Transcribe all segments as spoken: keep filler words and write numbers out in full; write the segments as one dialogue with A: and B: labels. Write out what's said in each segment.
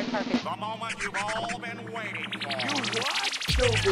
A: perfect.
B: The moment you've all been waiting for. You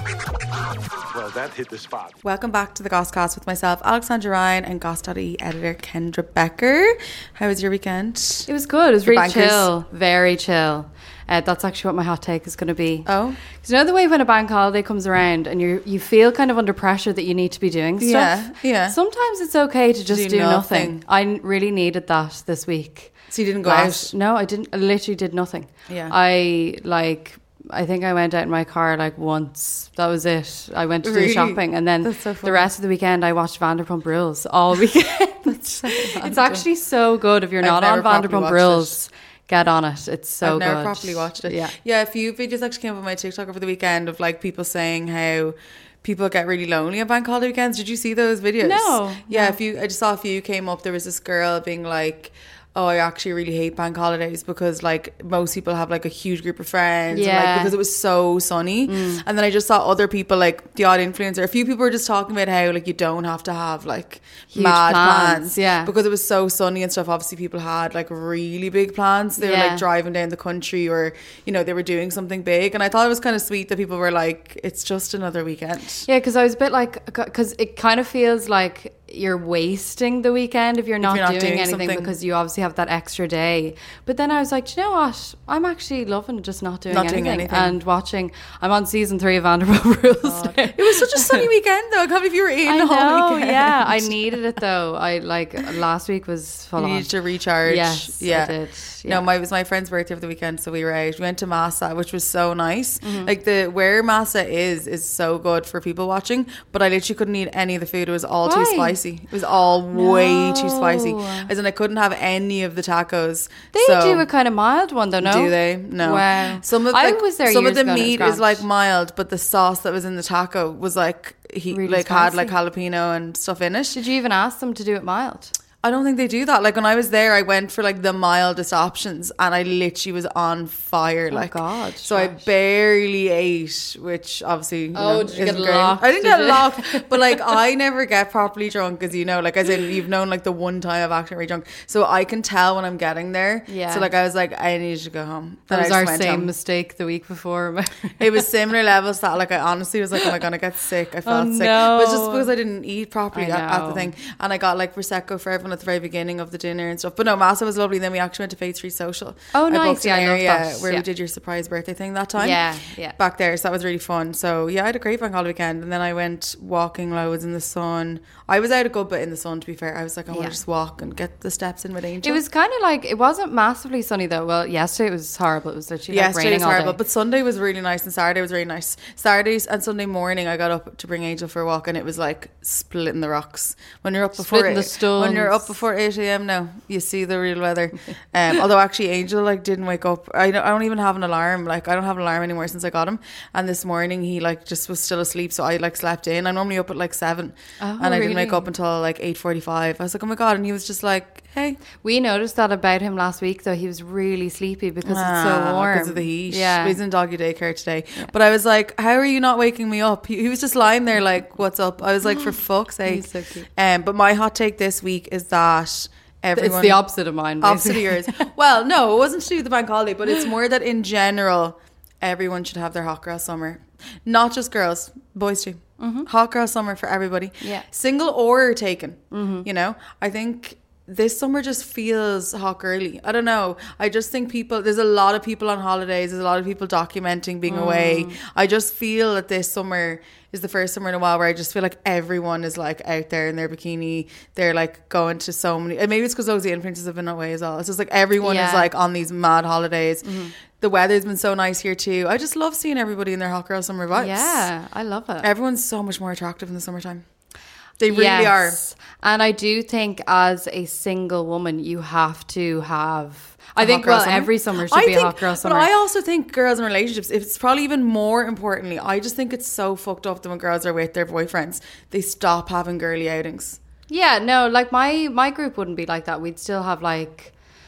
B: what? Well, that hit the spot.
C: Welcome back to the Gosscast with myself, Alexandra Ryan, and Goss.ie editor Kendra Becker. How was your weekend?
A: It was good. It was
C: Your
A: really
C: bankers?
A: chill. Very chill. Uh, that's actually what my hot take is going to be.
C: Oh?
A: Because you know the way when a bank holiday comes around and you you feel kind of under pressure that you need to be doing stuff?
C: Yeah, yeah.
A: Sometimes it's okay to just
C: Do
A: do,
C: nothing.
A: nothing. I n- really needed that this week.
C: So you didn't go
A: Last-
C: out?
A: No, I didn't. I literally did nothing.
C: Yeah.
A: I, like... I think I went out in my car like once. That was it. I went to
C: Really?
A: do shopping, and then
C: That's so
A: the
C: funny.
A: rest of the weekend I watched Vanderpump Rules all weekend.
C: That's so
A: It's
C: random.
A: actually so good. If you're
C: I've
A: not
C: never
A: on
C: properly
A: Vanderpump
C: watched
A: Rules, get on it. It's so
C: I've never
A: good.
C: properly watched it.
A: Yeah.
C: Yeah, a few videos actually came up on my TikTok over the weekend of like people saying how people get really lonely on bank holiday weekends. Did you see those videos?
A: No,
C: Yeah,
A: no.
C: a few. I just saw a few came up. There was this girl being like, oh, I actually really hate bank holidays because like most people have like a huge group of friends. And, like,
A: Yeah.
C: because it was so sunny.
A: Mm.
C: And then I just saw other people, like the odd influencer. A few people were just talking about how like you don't have to have like
A: Huge
C: mad
A: plans,
C: plans.
A: yeah.
C: Because it was so sunny and stuff. Obviously people had like really big plans. They were
A: Yeah.
C: like driving down the country, or you know, they were doing something big. And I thought it was kind of sweet that people were like, it's just another weekend.
A: Yeah, because I was a bit like, because it kind of feels like you're wasting the weekend if you're not,
C: you're not
A: doing,
C: doing
A: anything
C: something.
A: because you obviously have that extra day. But then I was like, do you know what? I'm actually loving just not doing,
C: Not
A: anything,
C: doing anything.
A: and watching. I'm on season three of Vanderpump Rules. now.
C: It was such a sunny weekend though. I can't believe you were in
A: I
C: the whole
A: know,
C: weekend.
A: yeah. I needed it though. I like last week was full
C: You
A: on.
C: needed to recharge.
A: Yes,
C: yeah.
A: I did.
C: No,
A: Yeah.
C: my it was my friend's birthday over the weekend, so we were out. We went to Massa, which was so nice.
A: Mm-hmm.
C: Like the where Massa is is so good for people watching, but I literally couldn't eat any of the food. It was all too
A: Why?
C: spicy. It was all way too spicy.
A: No.
C: As in, I couldn't have any of the tacos.
A: They
C: so,
A: do a kind of mild one though, no?
C: Do they? No.
A: Wow.
C: Some of
A: I
C: like,
A: was there
C: Some of
A: years
C: the
A: ago and it was
C: meat is
A: grand.
C: like mild, but the sauce that was in the taco was like he
A: Really
C: like had
A: spicy.
C: like jalapeno and stuff in it.
A: Did you even ask them to do it mild?
C: I don't think they do that. Like when I was there, I went for like the mildest options, and I literally was on fire. Like,
A: God,
C: so I
A: right.
C: barely ate, which obviously, you
A: Oh,
C: know,
A: did you get
C: isn't great.
A: locked,
C: I didn't
A: did
C: get
A: you?
C: locked, but like I never get properly drunk, as you know. Like as in, you've known like the one time I've actually really drunk, so I can tell when I'm getting there.
A: Yeah.
C: So like I was like, I need to go home.
A: That
C: And I
A: was
C: just
A: our
C: went
A: same
C: home.
A: mistake the week before.
C: It was similar levels that like I honestly was like, am I gonna get sick? I felt
A: Oh,
C: sick, but it's just
A: no.
C: because I didn't eat properly
A: I
C: at, at the
A: know.
C: thing, and I got like prosecco for everyone at the very beginning of the dinner and stuff. But no, Massa was lovely. Then we actually went to Faith Street Social.
A: Oh,
C: I
A: nice.
C: booked
A: Yeah,
C: an
A: I love
C: area
A: that.
C: where
A: Yeah.
C: we did your surprise birthday thing that time.
A: Yeah, yeah.
C: Back there, so that was really fun. So yeah, I had a great bank holiday weekend, and then I went walking loads in the sun. I was out a good bit in the sun, to be fair. I was like, I want
A: Yeah.
C: to just walk and get the steps in with Angel.
A: It was kind of like, it wasn't massively sunny though. Well, yesterday it was horrible. It was literally like
C: Yesterday
A: raining
C: was
A: all
C: horrible,
A: day.
C: but Sunday was really nice, and Saturday was really nice. Saturdays and Sunday morning, I got up to bring Angel for a walk, and it was like splitting the rocks. When you're up before
A: Splitting the
C: eight- when you're up
A: stones.
C: before eight a.m. now, you see the real weather. Um, although actually, Angel like didn't wake up. I don't, I don't even have an alarm. Like I don't have an alarm anymore since I got him. And this morning he like just was still asleep, so I like slept in. I'm normally up at like seven,
A: Oh,
C: and I didn't wake
A: really?
C: up until like eight forty-five. I was like, oh my god, and he was just like, hey.
A: We noticed that about him last week though. He was really sleepy because it's
C: Ah,
A: so warm.
C: because of the heat.
A: Yeah.
C: He's in doggy daycare today. But I was like, how are you not waking me up? He, he was just lying there like, what's up? I was like, for fuck's sake.
A: He's so cute.
C: Um, but my hot take this week is that everyone...
A: It's the opposite of mine.
C: Opposite of
A: basically.
C: yours. Well, no, it wasn't to do with the bank holiday, but it's more that in general, everyone should have their hot girl summer. Not just girls, boys too. Hot girl summer for everybody.
A: Yeah.
C: Single or taken. You know, I think this summer just feels hot girly. I don't know. I just think people, there's a lot of people on holidays. There's a lot of people documenting being away. I just feel that this summer is the first summer in a while where I just feel like everyone is like out there in their bikini. They're like going to so many, and maybe it's because those the influencers have been away as well. It's just like everyone
A: Yeah.
C: is like on these mad holidays. The weather's been so nice here too. I just love seeing everybody in their hot girl summer vibes.
A: Yeah, I love it.
C: Everyone's so much more attractive in the summertime. They really are.
A: And I do think as a single woman, you have to have. I
C: A
A: think,
C: hot girl
A: well,
C: summer?
A: every summer should
C: I
A: be
C: think-
A: a hot girl summer.
C: But I also think girls in relationships, it's probably even more importantly, I just think it's so fucked up that when girls are with their boyfriends, they stop having girly outings.
A: yeah, no, like my, my group wouldn't be like that. We'd still have like.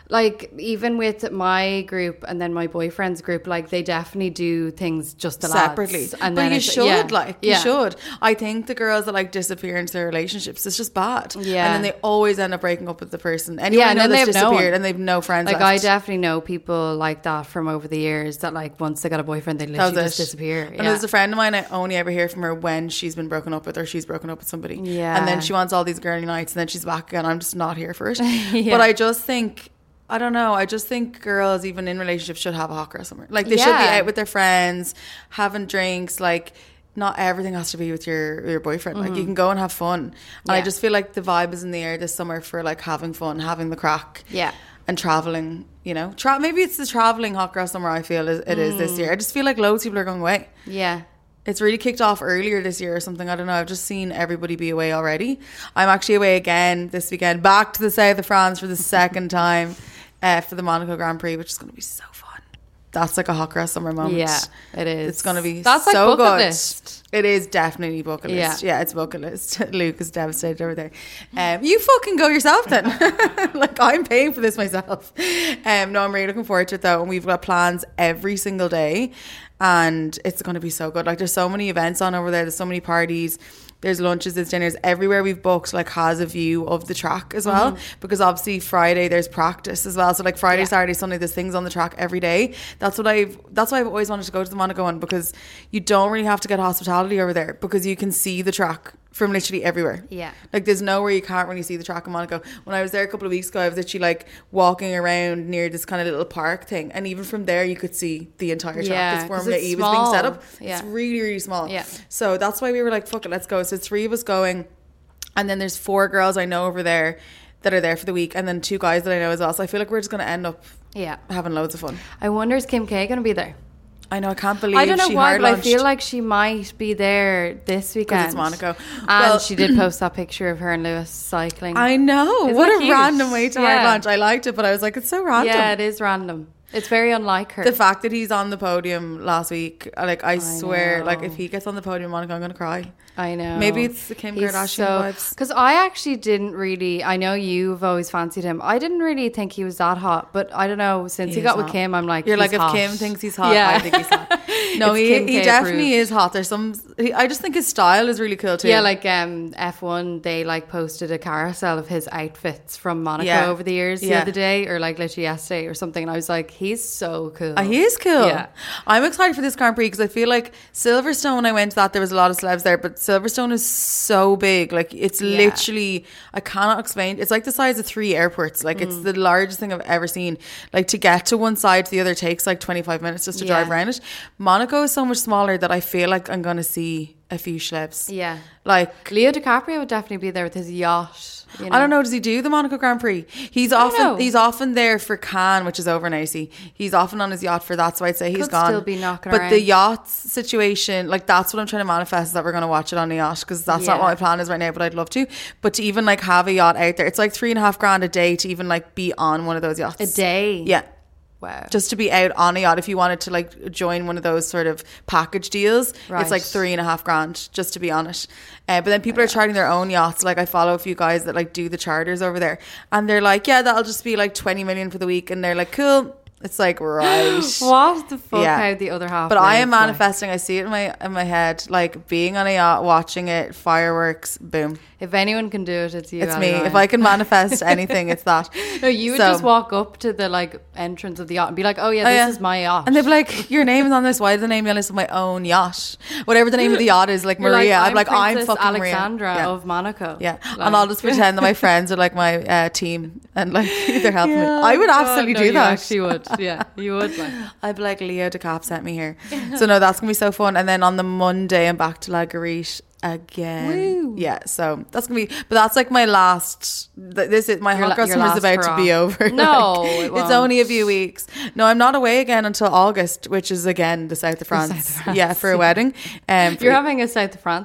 A: like even with my group and then my boyfriend's group, like they definitely do things just the
C: separately.
A: lads. And
C: but
A: then
C: you
A: it's-
C: should,
A: yeah.
C: like,
A: Yeah.
C: you should. I think the girls that like disappear into their relationships, it's just bad.
A: Yeah.
C: And then they always end up breaking up with the person. Anyone
A: Yeah,
C: I
A: and
C: know
A: then they
C: that's
A: have no
C: disappeared
A: one.
C: and they've no friends
A: Like I
C: left.
A: definitely know people like that from over the years that like once they got a boyfriend they
C: That
A: literally
C: was
A: just
C: it.
A: disappear.
C: And
A: Yeah.
C: there's a friend of mine, I only ever hear from her when she's been broken up with or she's broken up with somebody.
A: Yeah.
C: And then she wants all these girly nights and then she's back again. I'm just not here for it.
A: Yeah.
C: But I just think, I don't know, I just think girls, even in relationships, should have a hot girl somewhere. Like they should be
A: Yeah.
C: out with their friends, having drinks, like not everything has to be with your your boyfriend. Like you can go and have fun. And I
A: Yeah.
C: just feel like the vibe is in the air this summer for like having fun, having the crack.
A: Yeah.
C: And traveling, you know. Tra- maybe it's the traveling hot girl summer I feel it is this year. I just feel like loads of people are going away.
A: Yeah.
C: It's really kicked off earlier this year or something. I don't know. I've just seen everybody be away already. I'm actually away again this weekend, back to the south of France for the second time uh, for the Monaco Grand Prix, which is going to be so fun. That's like a hot girl summer moment.
A: Yeah, it is.
C: It's going to be
A: That's like
C: so
A: bucket
C: good.
A: list.
C: It is definitely bucket list.
A: Yeah.
C: Yeah, it's bucket list. Luke is devastated over there. Um, you fucking go yourself then. Like I'm paying for this myself. Um, no, I'm really looking forward to it though. And we've got plans every single day. And it's going to be so good. Like there's so many events on over there. There's so many parties. There's lunches, there's dinners. Everywhere we've booked like has a view of the track as well.
A: Mm-hmm.
C: Because obviously Friday there's practice as well. So like Friday,
A: Yeah.
C: Saturday, Sunday, there's things on the track every day. That's what I've that's why I've always wanted to go to the Monaco one, because you don't really have to get hospitality over there because you can see the track from literally everywhere.
A: Yeah.
C: Like there's nowhere you can't really see the track in Monaco. When I was there a couple of weeks ago, I was literally like walking around near this kind of little park thing, and even from there you could see the entire track.
A: Yeah,
C: This
A: 'cause
C: Formula
A: it's
C: E was being set
A: small.
C: up.
A: Yeah.
C: It's really, really small.
A: Yeah.
C: So that's why we were like, fuck it, let's go. So three of us going, and then there's four girls I know over there that are there for the week, and then two guys that I know as well. So I feel like we're just going to end up
A: Yeah.
C: having loads of fun.
A: I wonder is Kim K going to be there?
C: I know, I can't believe
A: I don't know
C: she
A: why,
C: hard
A: but I
C: launched.
A: feel like she might be there this weekend.
C: it's Monaco.
A: And
C: Well-
A: she did post that picture of her and Lewis cycling.
C: I know.
A: Isn't
C: what
A: it
C: a
A: cute?
C: random way to hard
A: Yeah.
C: launch. I liked it, but I was like, it's so random.
A: Yeah, it is random. It's very unlike her.
C: The fact that he's on the podium last week, like I, swear,
A: know.
C: like if he gets on the podium in Monaco, I'm gonna cry.
A: I know.
C: Maybe it's the Kim Kardashian vibes.
A: Because I actually didn't really. I know you've always fancied him. I didn't really think he was that hot, but I don't know. Since he,
C: He
A: got
C: is
A: with
C: hot.
A: Kim, I'm like,
C: You're
A: he's
C: like, if
A: hot.
C: Kim thinks he's hot,
A: Yeah.
C: I think he's hot. No,
A: It's
C: he,
A: Kim
C: he
A: K
C: definitely
A: approved.
C: is hot. There's some. He, I just think his style is really cool too.
A: Yeah, like um, F one, they like posted a carousel of his outfits from Monaco
C: Yeah.
A: over the years the
C: Yeah.
A: other day, or like literally yesterday or something. And I was like, he's so cool.
C: Uh, he is cool.
A: Yeah.
C: I'm excited for this Grand Prix because I feel like Silverstone, when I went to that, there was a lot of celebs there, but Silverstone is so big. Like, it's
A: Yeah.
C: literally, I cannot explain. It's like the size of three airports. Like,
A: Mm.
C: it's the largest thing I've ever seen. Like, to get to one side to the other takes like twenty-five minutes just to
A: Yeah.
C: drive around it. Monaco is so much smaller that I feel like I'm going to see a few schlebs.
A: Yeah.
C: Like,
A: Leo DiCaprio would definitely be there with his yacht. You know?
C: I don't know. Does he do the Monaco Grand Prix? He's
A: don't know.
C: often he's often there for Cannes, which is over now. See, he's often on his yacht for that. So I'd say he's
A: Could
C: gone.
A: still be knocking
C: but
A: around.
C: the yacht situation, like that's what I'm trying to manifest, is that we're going to watch it on a yacht, because that's not
A: Yeah.
C: what my plan is right now. But I'd love to. But to even like have a yacht out there, it's like three and a half grand a day to even like be on one of those yachts.
A: A day?
C: Yeah.
A: Wow.
C: Just to be out on a yacht, if you wanted to like join one of those sort of package deals,
A: Right.
C: it's like three and a half grand just to be on it. Uh, but then people are charting their own yachts. Like I follow a few guys that like do the charters over there, and they're like, yeah, that'll just be like twenty million for the week, and they're like, cool. It's like, right.
A: What the fuck?
C: Yeah.
A: How the other half?
C: But I am
A: lives, like.
C: manifesting. I see it in my in my head, like being on a yacht, watching it, fireworks, boom.
A: If anyone can do it, it's you.
C: It's me.
A: Ally
C: If I can manifest anything, it's that.
A: No, you would
C: So-
A: just walk up to the like entrance of the yacht and be like, "Oh yeah,
C: Oh,
A: this
C: yeah.
A: is my yacht."
C: And they'd be like, your name is on this. Why is the name on this of my own yacht? Whatever the name of the yacht is, like
A: You're
C: Maria.
A: Like,
C: I'm like, I'm
A: Princess
C: fucking
A: Alexandra
C: Maria. Yeah.
A: of Monaco.
C: Yeah.
A: Like-
C: And I'll just pretend that my friends are like my uh, team and like they're helping me.
A: Yeah,
C: I would
A: God,
C: absolutely
A: no,
C: do
A: you
C: that.
A: Actually, would. Yeah, you would. Like.
C: I'd be like, Leo DeCap sent me here. So no, that's gonna be so fun. And then on the Monday, I'm back to La Garriche again.
A: Woo.
C: Yeah, so that's gonna be. But that's like my last. th- This is my
A: Your
C: hot
A: la-
C: girl
A: your
C: summer is
A: last
C: about to be
A: hurrah.
C: over.
A: No,
C: Like,
A: it
C: it's
A: won't.
C: only a few weeks. No, I'm not away again until August, which is again the south of France.
A: south of France.
C: Yeah, for a wedding. Um, for-
A: You're having a South of France summer.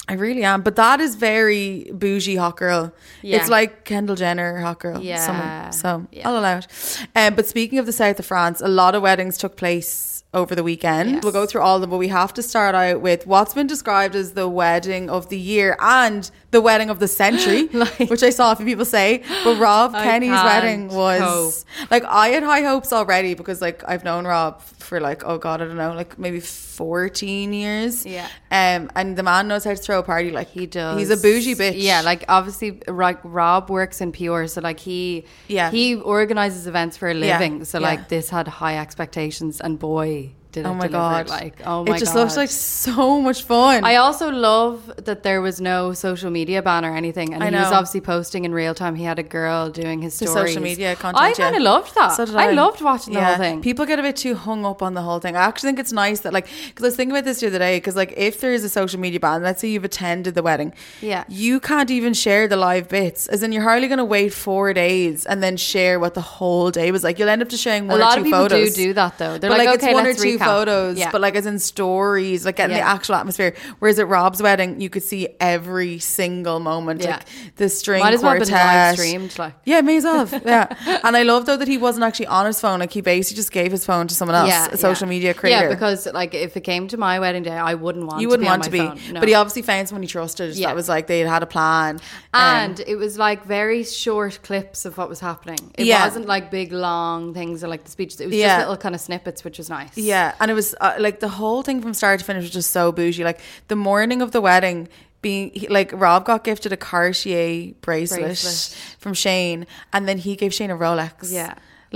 C: I really am. But that is very bougie hot girl.
A: Yeah.
C: It's like Kendall Jenner hot girl.
A: Yeah.
C: Someone. So
A: Yeah.
C: I'll allow it. Um, but speaking of the south of France, a lot of weddings took place over the weekend.
A: Yes.
C: We'll go through all of them, but we have to start out with what's been described as the wedding of the year and the wedding of the century,
A: Like-
C: which I saw a few people say. But Rob
A: I
C: Kenny's
A: can't
C: wedding was like, I had high hopes already because like I've known Rob for like, oh God, I don't know, like maybe fourteen years.
A: Yeah.
C: Um, and the man knows how to throw a party. Like
A: He does.
C: He's a bougie bitch.
A: Yeah, like obviously, like Rob works in P R, so like he,
C: Yeah.
A: he organizes events for a
C: Yeah,
A: living. So
C: yeah.
A: like this had high expectations, and boy, did it
C: Oh my
A: deliver.
C: God.
A: Like oh my
C: It just
A: God.
C: looks like so much fun.
A: I also love that there was no social media ban or anything, and
C: I
A: he was
C: know.
A: obviously posting in real time. He had a girl doing his
C: The
A: stories.
C: social media content.
A: I kind of
C: yeah.
A: loved that.
C: So did
A: I.
C: I.
A: loved watching the
C: Yeah.
A: whole thing.
C: People get a bit too hung up on the whole thing. I actually think it's nice that, like, because I was thinking about this the other day, because, like, if there is a social media ban, let's say you've attended the wedding,
A: Yeah.
C: you can't even share the live bits. As in, you're hardly going to wait four days and then share what the whole day was like. You'll end up just sharing
A: a
C: one
A: lot
C: or two
A: of people
C: photos.
A: do do that though. They're
C: But
A: like,
C: like,
A: okay,
C: it's one or
A: let's
C: two
A: recap.
C: photos,
A: Yeah.
C: but like as in stories, like getting
A: Yeah.
C: the actual atmosphere. Whereas at Rob's wedding, you could see every single moment,
A: Yeah.
C: like the string
A: Might as well have
C: quartet.
A: been live streamed, like.
C: Yeah, may as well have. Yeah. And I love though that he wasn't actually on his phone. Like he basically just gave his phone to someone else, a social media creator.
A: Yeah, because like if it came to my wedding day, I wouldn't want
C: you
A: to
C: wouldn't
A: be
C: want
A: on
C: to
A: my
C: be.
A: phone. No.
C: But he obviously found someone he trusted.
A: Yeah.
C: That was like they had had a plan.
A: And
C: Um,
A: it was like very short clips of what was happening. It
C: Yeah.
A: wasn't like big long things or like the speeches. It was
C: Yeah.
A: just little kind of snippets, which was nice.
C: yeah, and it was uh, like the whole thing from start to finish was just so bougie. Like the morning of the wedding, being he, like Rob got gifted a Cartier bracelet,
A: Bracelet.
C: from Shane, and then he gave Shane a Rolex.
A: Yeah.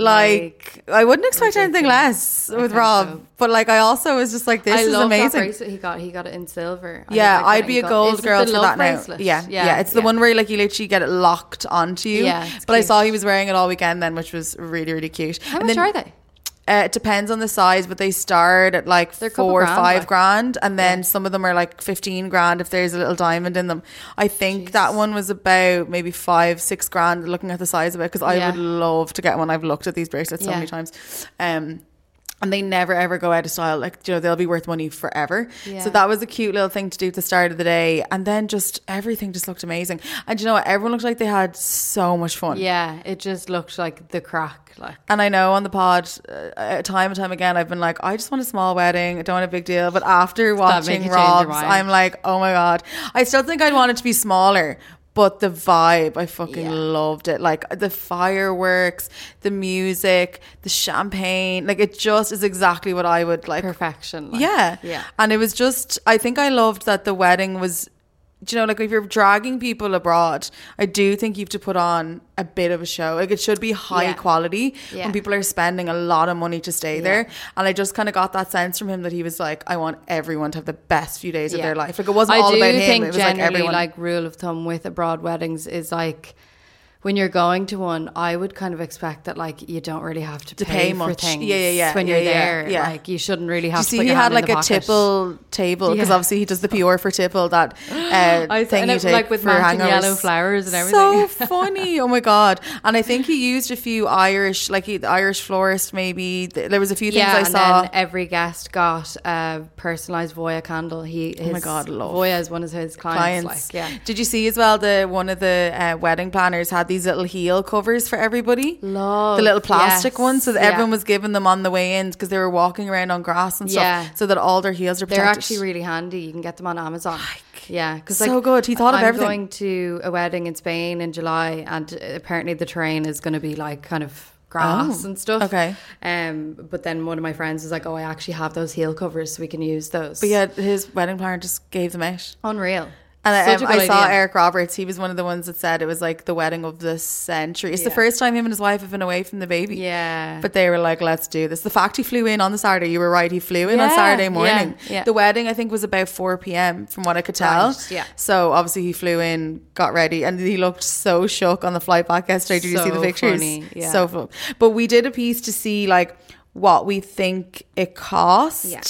C: Like, I wouldn't expect anything
A: ridiculous.
C: less
A: I
C: with
A: think
C: Rob,
A: so.
C: but like I also was just like, this
A: I
C: is
A: love that
C: amazing.
A: bracelet he got. He got it in silver. I
C: Yeah,
A: did like
C: I'd
A: that
C: be a
A: in
C: gold
A: Is it
C: girl
A: the
C: for
A: love
C: that
A: bracelet?
C: now. Yeah, yeah,
A: yeah,
C: it's the one where like you literally get it locked onto you.
A: Yeah, it's
C: but I
A: cute.
C: saw he was wearing it all weekend then, which was really really cute.
A: How
C: And
A: much
C: then-
A: are they?
C: Uh, it depends on the size, but they start at like
A: They're a couple
C: four or
A: grand,
C: five
A: like.
C: grand, and then
A: Yeah.
C: some of them are like fifteen grand if there's a little diamond in them. I think that one was about maybe five, six grand. Looking at the size of it, because I
A: Yeah.
C: would love to get one. I've looked at these bracelets so
A: Yeah.
C: many times, um, and they never ever go out of style. Like, you know, they'll be worth money forever.
A: Yeah.
C: So that was a cute little thing to do at the start of the day, and then just everything just looked amazing. And you know what? Everyone looked like they had so much fun.
A: Yeah, it just looked like the crack. Like
C: And I know on the pod, uh, time and time again, I've been like, I just want a small wedding. I don't want a big deal. But after
A: make
C: watching
A: you change your
C: Rob's,
A: mind?
C: I'm like, oh my God. I still think I'd want it to be smaller. But the vibe, I fucking
A: Yeah.
C: loved it. Like the fireworks, the music, the champagne. Like it just is exactly what I would like.
A: perfection. Like,
C: Yeah.
A: yeah.
C: And it was just, I think I loved that the wedding was, do you know, like if you're dragging people abroad, I do think you have to put on a bit of a show. Like it should be high
A: Yeah.
C: quality
A: Yeah.
C: when people are spending a lot of money to stay there. And I just kind of got that sense from him that he was like, I want everyone to have the best few days of
A: Yeah.
C: their life. Like it wasn't
A: I
C: all
A: do
C: about him.
A: think
C: It was like
A: generally,
C: everyone.
A: like rule of thumb with abroad weddings is like when you're going to one, I would kind of expect that like you don't really have to,
C: To
A: pay,
C: pay
A: for
C: much.
A: things.
C: Yeah, yeah, yeah.
A: When
C: Yeah,
A: you're
C: yeah,
A: there,
C: yeah.
A: like you shouldn't really have
C: you
A: to.
C: see,
A: put
C: he
A: your
C: had
A: hand
C: like
A: in the
C: a
A: pocket.
C: tipple table because
A: Yeah.
C: obviously he does the P R for tipple, that uh,
A: I
C: thing
A: and
C: you
A: it,
C: take
A: like with
C: for
A: matching
C: hangovers.
A: yellow flowers and everything.
C: So funny. Oh my God. And I think he used a few Irish, like he, the Irish florist maybe. Th- There was a few things
A: yeah,
C: I
A: and
C: saw.
A: then every guest got a personalized Voya candle. He, his,
C: Oh my God, love.
A: Voya is one of his clients.
C: clients.
A: Like, yeah,
C: Did you see as well the one of the uh, wedding planners had these little heel covers for everybody?
A: love
C: The little plastic
A: yes.
C: ones, so that
A: Yeah.
C: everyone was giving them on the way in because they were walking around on grass and stuff,
A: Yeah.
C: so that all their heels are protected.
A: They're actually really handy. You can get them on Amazon. Yeah, because
C: So good. He thought of
A: I'm
C: everything.
A: going to a wedding in Spain in July, and apparently the terrain is going to be like kind of grass
C: Oh,
A: and stuff.
C: okay.
A: Um, but then one of my friends was like, "Oh, I actually have those heel covers, so we can use those."
C: But yeah, his wedding planner just gave them out.
A: unreal.
C: And I,
A: Such
C: um,
A: a good
C: I saw
A: idea.
C: Eric Roberts. He was one of the ones that said it was like the wedding of the century. It's the
A: Yeah.
C: first time him and his wife have been away from the baby.
A: Yeah,
C: But they were like, let's do this. The fact he flew in on the Saturday, you were right. He flew in on
A: Yeah,
C: Saturday
A: yeah,
C: morning.
A: yeah.
C: The wedding, I think, was about four p.m. from what I could tell.
A: Right, yeah.
C: So obviously he flew in, got ready, and he looked so shook on the flight back yesterday. Did you see the
A: So
C: pictures?
A: funny, yeah.
C: So fun. But we did a piece to see like what we think it cost.
A: Yeah.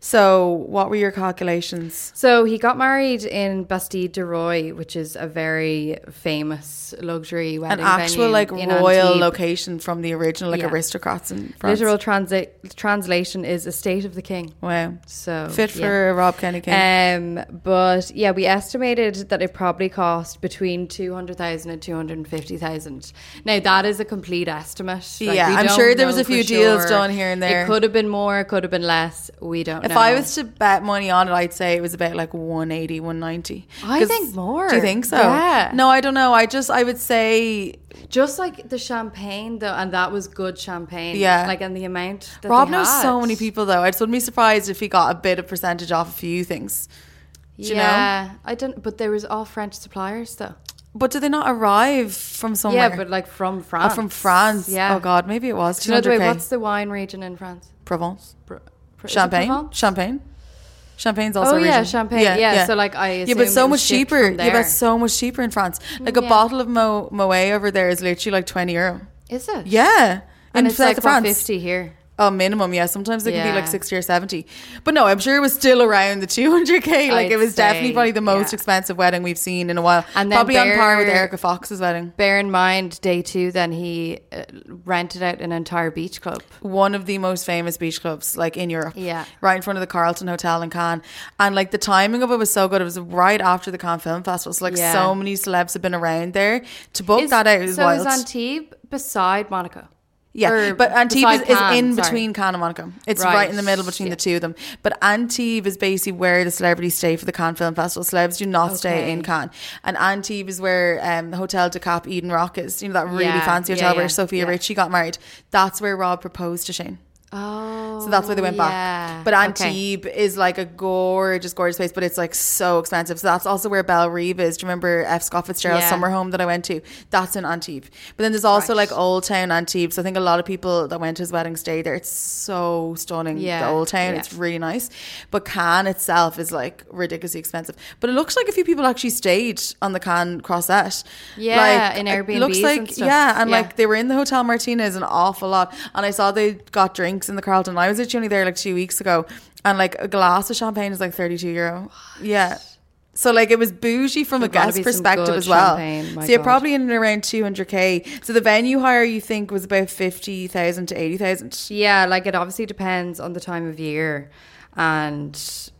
C: So what were your calculations?
A: So he got married in Bastide de Roy, which is a very famous luxury
C: An
A: wedding
C: actual
A: venue
C: like
A: in
C: royal
A: Antibes.
C: location from the original like
A: Yeah.
C: aristocrats in France.
A: Literal transi- translation is estate of the king.
C: Wow.
A: So
C: Fit
A: yeah.
C: for a Rob Kenny King.
A: Um, but yeah, we estimated that it probably cost between two hundred thousand and two hundred fifty thousand. Now that is a complete estimate. Like,
C: Yeah,
A: we
C: I'm
A: don't
C: sure there was
A: know
C: a few
A: for
C: deals
A: sure.
C: done here and there.
A: It could have been more, it could have been less. We don't
C: If
A: know.
C: I was to bet money on it, I'd say it was about like one eighty, one ninety.
A: I
C: 'Cause-
A: think more.
C: Do you think so?
A: Yeah.
C: No, I don't know. I just, I would say
A: Just like the champagne though, and that was good champagne.
C: Yeah.
A: Like, and the amount that
C: Rob
A: they
C: knows
A: had.
C: so many people though. I just wouldn't be surprised if he got a bit of percentage off a few things. Do you know?
A: Yeah, I don't. But there was all French suppliers though.
C: But did they not arrive from somewhere?
A: Yeah, but like from
C: Oh,
A: France.
C: from France.
A: Yeah.
C: Oh God, maybe it was
A: Do you know the way,
C: two hundred K.
A: what's the wine region in France?
C: Provence.
A: Pr- Pr- is it
C: Champagne.
A: Provence?
C: Champagne. Champagne's also
A: Oh yeah,
C: region.
A: champagne. Yeah, so like I
C: yeah, but
A: assume
C: so
A: it was
C: much
A: shipped
C: cheaper.
A: from
C: Yeah, but
A: there.
C: so much cheaper in France. Like a
A: Yeah.
C: bottle of Mo Moet over there is literally like twenty euro.
A: Is it?
C: Yeah,
A: and
C: in
A: it's
C: south
A: like
C: of
A: what,
C: France.
A: fifty here.
C: Oh, minimum, yeah. Sometimes they can be like
A: Yeah.
C: sixty or seventy. But no, I'm sure it was still around the two hundred K. Like
A: I'd
C: it was definitely
A: say,
C: probably the most
A: yeah.
C: expensive wedding we've seen in a while.
A: And then
C: probably on par with
A: bear-
C: Erica Fox's wedding.
A: Bear in mind, day two, then he uh, rented out an entire beach club.
C: One of the most famous beach clubs like in Europe.
A: Yeah.
C: Right in front of the Carlton Hotel in Cannes. And like the timing of it was so good. It was right after the Cannes Film Festival. So like
A: Yeah.
C: so many celebs have been around there. To book
A: Is-
C: that out is
A: so
C: wild.
A: is Antibes beside Monaco?
C: Yeah,
A: Or
C: but Antibes
A: beside
C: is, is
A: Cannes,
C: in
A: sorry.
C: between Cannes and Monaco. It's
A: Right,
C: right in the middle between
A: yeah.
C: the two of them. But Antibes is basically where the celebrities stay for the Cannes Film Festival. Celebs do not stay
A: Okay.
C: in Cannes. And Antibes is where um, the Hotel de Cap Eden Rock is. You know, that really
A: Yeah,
C: fancy
A: yeah,
C: hotel where
A: yeah,
C: Sophia
A: yeah.
C: Richie got married. That's where Rob proposed to Shane.
A: Oh,
C: So that's why they went
A: yeah.
C: back. But
A: Okay.
C: Antibes is like a gorgeous, gorgeous place, but it's like so expensive. So that's also where Belle Reve is. Do you remember F. Scott Fitzgerald's
A: Yeah.
C: summer home that I went to? That's in Antibes. But then there's also
A: Right.
C: like Old Town Antibes. I think a lot of people that went to his wedding stayed there. It's so stunning.
A: Yeah,
C: The Old Town,
A: yeah.
C: it's really nice. But Cannes itself is like ridiculously expensive. But it looks like a few people actually stayed on the Cannes Croisette.
A: Yeah,
C: like,
A: in
C: it
A: Airbnbs
C: looks like,
A: and stuff.
C: yeah, and
A: Yeah.
C: like they were in the Hotel Martinez an awful lot. And I saw they got drinks in the Carlton. I was actually only there like two weeks ago. And like a glass of champagne is like thirty-two euro. Yeah. So like it was bougie from
A: There's
C: a
A: gotta
C: guest
A: be some
C: perspective
A: good
C: as well.
A: champagne, my
C: So you're
A: God.
C: probably in and around two hundred K. So the venue hire you think was about fifty thousand to eighty thousand.
A: Yeah, like it obviously depends on the time of year and,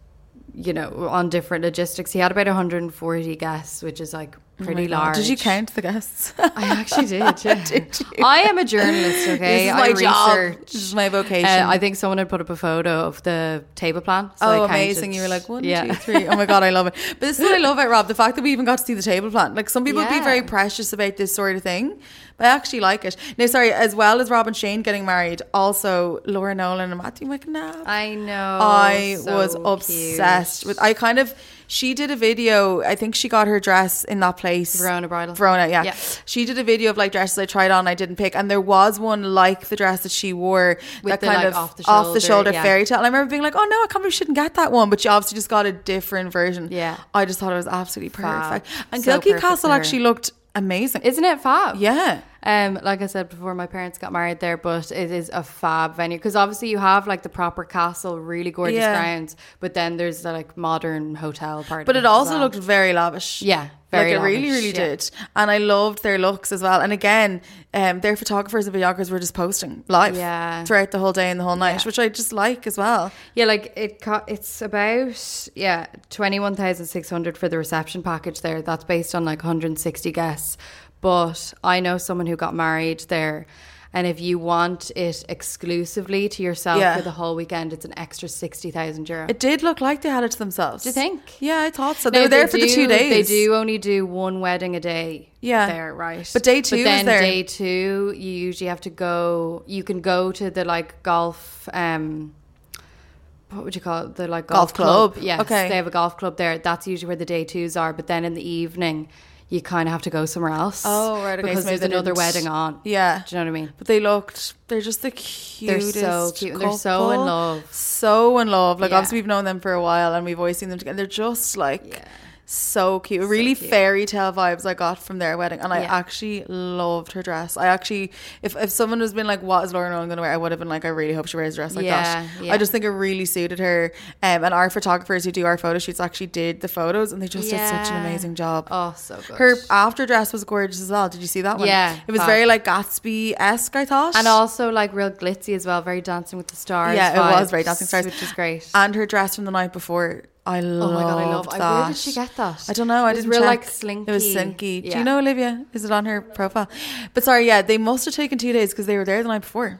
A: you know, on different logistics. He had about one hundred forty guests, which is like pretty large.
C: Did you count the guests?
A: I actually did, yeah.
C: Did you?
A: I am a journalist, okay?
C: This is
A: I
C: my job.
A: research.
C: This is my vocation.
A: Uh, I think someone had put up a photo of the table plan. So I
C: Oh,
A: counted.
C: amazing. You were like, one,
A: Yeah.
C: two, three. Oh my God, I love it. But this is what I love about Rob, the fact that we even got to see the table plan. Like some people would be
A: Yeah.
C: very precious about this sort of thing, but I actually like it. Now, sorry, as well as Rob and Shane getting married, also Laura Nolan and Matthew McNabb.
A: I know.
C: I
A: so
C: was
A: cute.
C: obsessed with, I kind of, she did a video, I think she got her dress in that place.
A: Verona Bridal.
C: Verona, yeah.
A: Yeah.
C: She did a video of like dresses I tried on, I didn't pick. And there was one like the dress that she wore,
A: With
C: that
A: the,
C: kind
A: like,
C: of
A: off the
C: off the
A: shoulder,
C: shoulder
A: yeah.
C: fairy tale. And I remember being like, oh no, I can't believe she didn't get that one. But she obviously just got a different version.
A: Yeah.
C: I just thought it was absolutely
A: Fab.
C: perfect. And
A: So
C: Kilkee
A: perfect
C: Castle
A: for her.
C: actually looked amazing.
A: Isn't it fab?
C: yeah.
A: Um, like I said before, my parents got married there, but it is a fab venue because obviously you have like the proper castle, really gorgeous
C: Yeah.
A: grounds, but then there's the like modern hotel part.
C: But
A: of
C: it
A: as
C: also
A: well.
C: looked very lavish.
A: Yeah, very
C: like it really,
A: lavish,
C: really
A: yeah.
C: did. And I loved their looks as well. And again, um, their photographers and videographers were just posting live
A: Yeah.
C: throughout the whole day and the whole night,
A: Yeah.
C: which I just like as well.
A: Yeah, like it. Co- it's about yeah twenty one thousand six hundred for the reception package there. That's based on like one hundred sixty guests. But I know someone who got married there, and if you want it exclusively to yourself
C: Yeah.
A: for the whole weekend, it's an extra sixty thousand euro.
C: It did look like they had it to themselves.
A: Do you think?
C: Yeah, I thought so. They
A: Now,
C: were there for the
A: do-
C: two days.
A: They do only do one wedding a day.
C: Yeah.
A: there, right?
C: But day two
A: But
C: is
A: then
C: there.
A: day two, you usually have to go. You can go to the like golf. Um, what would you call it? The like golf,
C: Golf club.
A: Yes,
C: Okay.
A: they have a golf club there. That's usually where the day twos are. But then in the evening, you kind of have to go somewhere else.
C: Oh, right, okay, so
A: Because
C: maybe
A: there's
C: they
A: another
C: didn't-
A: wedding on.
C: Yeah.
A: Do you know what I mean?
C: But they looked, they're just the
A: They're
C: cutest.
A: so cute. They're so in
C: couple.
A: love.
C: So in love. Like,
A: Yeah.
C: obviously, we've known them for a while and we've always seen them together. They're just like,
A: Yeah.
C: So cute. Really
A: cute.
C: fairy tale vibes I got from their wedding. And I
A: Yeah.
C: actually loved her dress. I actually, if, if someone has been like, what is Lauren Owen going to wear? I would have been like, I really hope she wears a dress like
A: Yeah,
C: that.
A: yeah.
C: I just think it really suited her. Um, and our photographers who do our photo shoots actually did the photos and they just did such an
A: Yeah.
C: amazing job.
A: Oh, so good.
C: Her after dress was gorgeous as well. Did you see that one?
A: Yeah,
C: It was
A: fab.
C: very like Gatsby-esque, I thought.
A: And also like real glitzy as well, very Dancing with the Stars.
C: Yeah, it was very
A: vibes,
C: Dancing Stars.
A: which is great.
C: And her dress from the night before. I love
A: oh my god, I love
C: that.
A: I, where did she get that?
C: I don't know. I
A: It was
C: didn't
A: real
C: check.
A: like slinky.
C: It was slinky. Do
A: Yeah.
C: you know Olivia? Is it on her profile? But sorry, yeah, they must have taken two days because they were there the night before.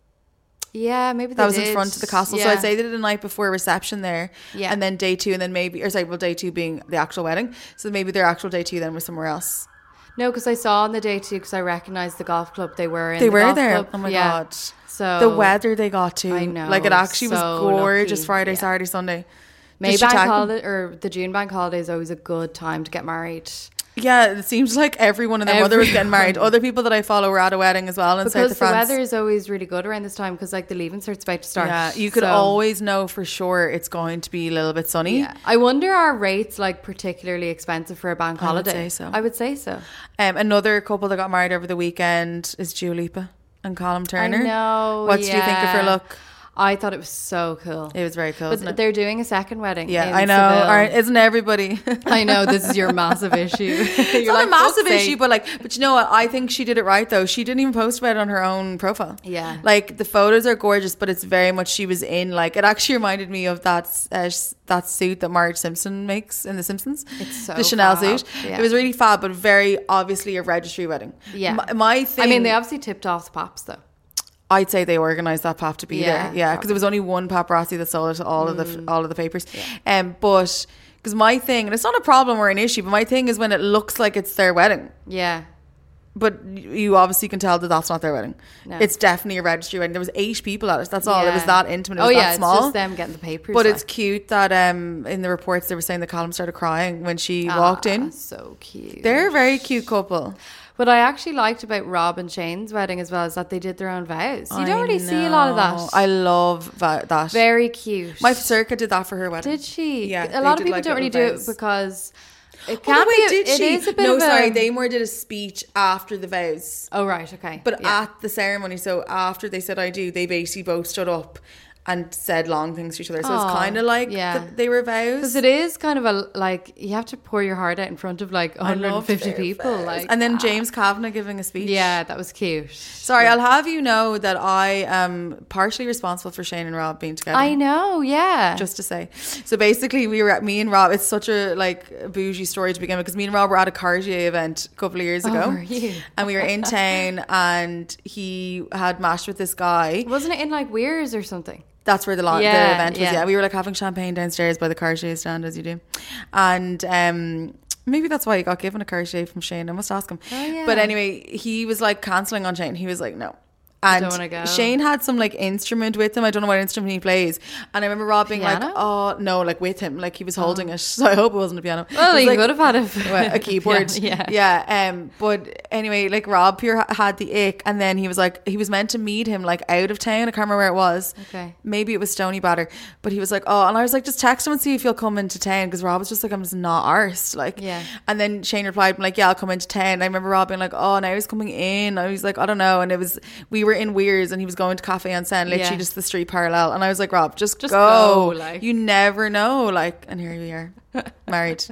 A: Yeah, maybe they
C: That was
A: did.
C: in front of the castle. So
A: Yeah.
C: I'd say they did the night before reception there.
A: Yeah.
C: And then day two, and then maybe, or sorry, well, day two being the actual wedding. So maybe their actual day two then was somewhere else.
A: No, because I saw on the day too, because I recognised the golf club they were in.
C: They
A: the
C: were
A: golf
C: there.
A: Club.
C: Oh my
A: Yeah.
C: God.
A: So
C: The weather they got to.
A: I know,
C: Like it actually was
A: so
C: gorgeous
A: lucky.
C: Friday,
A: Yeah.
C: Saturday, Sunday.
A: May
C: Did she
A: bank
C: tag them?
A: holiday or the June bank holiday is always a good time to get married.
C: Yeah, it seems like everyone and their mother was getting married.
A: Everyone.
C: Other people that I follow were at a wedding as well in south
A: Because
C: of
A: the
C: France.
A: weather is always really good around this time because like the leaving cert's about to start.
C: Yeah, you could
A: So,
C: always know for sure it's going to be a little bit sunny.
A: Yeah, I wonder are rates like particularly expensive for a bank
C: I would
A: holiday?
C: say so.
A: I would say so.
C: Um, another couple that got married over the weekend is Dua Lipa and Callum Turner.
A: I know.
C: What did you think of her
A: yeah.
C: look?
A: I thought it was so cool.
C: It was very cool,
A: But
C: isn't it?
A: they're doing a second wedding.
C: Yeah,
A: in
C: I know.
A: Seville.
C: Aren't, isn't everybody?
A: I know this is your massive issue.
C: It's not a massive issue, but like, but you know what? I think she did it right though. She didn't even post about it on her own profile.
A: Yeah.
C: like the photos are gorgeous, but it's very much she was in. Like, it actually reminded me of that uh, s- that suit that Marge Simpson makes in The Simpsons.
A: It's so
C: the Chanel
A: fab.
C: suit.
A: Yeah.
C: It was really fab, but very obviously a registry wedding.
A: Yeah.
C: my, my thing.
A: I mean, they obviously tipped off the pops though.
C: I'd say they organised that pap to be
A: Yeah,
C: there. Yeah, because there was only one paparazzi that sold it to all of the all of the papers. Um, but because my thing, and it's not a problem or an issue, but my thing is when it looks like it's their wedding,
A: Yeah.
C: but you obviously can tell that that's not their wedding.
A: No.
C: It's definitely a registry wedding. There was eight people at it. That's all. It was
A: Yeah.
C: that intimate. It
A: Oh
C: was
A: yeah,
C: that
A: it's
C: small.
A: just them getting the papers.
C: But
A: like.
C: it's cute that um in the reports they were saying that Callum started crying when she
A: Ah,
C: walked in.
A: So cute.
C: They're a very cute couple.
A: What I actually liked about Rob and Shane's wedding as well is that they did their own vows. You
C: I
A: don't really see a lot of
C: know.
A: that.
C: I love va- that.
A: Very cute.
C: My circa did that for her wedding.
A: Did she?
C: Yeah,
A: A
C: they
A: lot
C: did
A: of people
C: like
A: don't really
C: little
A: do
C: vows.
A: it because it
C: Oh,
A: can't
C: no, wait,
A: be.
C: did
A: it
C: she?
A: is a bit
C: no,
A: of a.
C: sorry. They more did a speech after the vows.
A: Oh right, okay.
C: But
A: Yeah.
C: at the ceremony, so after they said I do, they basically both stood up and said long things to each other. So
A: Aw,
C: it's kind of like
A: yeah.
C: that they were vows.
A: Because it is kind of a like you have to pour your heart out in front of like
C: I
A: one hundred
C: loved
A: fifty
C: their
A: people.
C: vows.
A: Like
C: and then
A: ah.
C: James Kavanagh giving a speech.
A: Yeah, that was cute.
C: Sorry, I'll have you know that I am partially responsible for Shane and Rob being together.
A: I know. Yeah.
C: Just to say. So basically we were at me and Rob, it's such a like a bougie story to begin with because me and Rob were at a Cartier event a couple of years ago.
A: Oh, were you?
C: And we were in town and he had matched with this guy.
A: Wasn't it in like Weirs or something?
C: That's where the, lo-
A: Yeah,
C: the event was.
A: yeah.
C: Yeah. We were like having champagne downstairs by the Cartier stand as you do. And um maybe that's why he got given a Cartier from Shane. I must ask him.
A: Oh, yeah.
C: But anyway, he was like cancelling on Shane. He was like, no.
A: I
C: And
A: don't wanna go.
C: Shane had some like instrument with him. I don't know what instrument he plays. And I remember Rob being
A: Piano?
C: like, oh, no, like with him. Like he was holding it. So I hope it wasn't a piano.
A: Well,
C: It was
A: you
C: like-
A: could have had a,
C: well, a keyboard.
A: Yeah.
C: Yeah. Yeah. Um, but anyway, like Rob here ha- had the ick. And then he was like, he was meant to meet him like out of town. I can't remember where it was.
A: Okay.
C: Maybe it was Stony Batter. But he was like, oh, and I was like, just text him and see if he'll come into town. Because Rob was just like, I'm just not arsed. Like,
A: Yeah.
C: And then Shane replied, like, yeah, I'll come into town. I remember Rob being like, oh, now he's coming in. I was like, I don't know. And it was, we were in Weirs and he was going to Cafe on Seine, literally
A: Yeah.
C: just the street parallel. And I was like, Rob, just,
A: Just
C: go.
A: go, like.
C: You never know. Like, and here we are, married.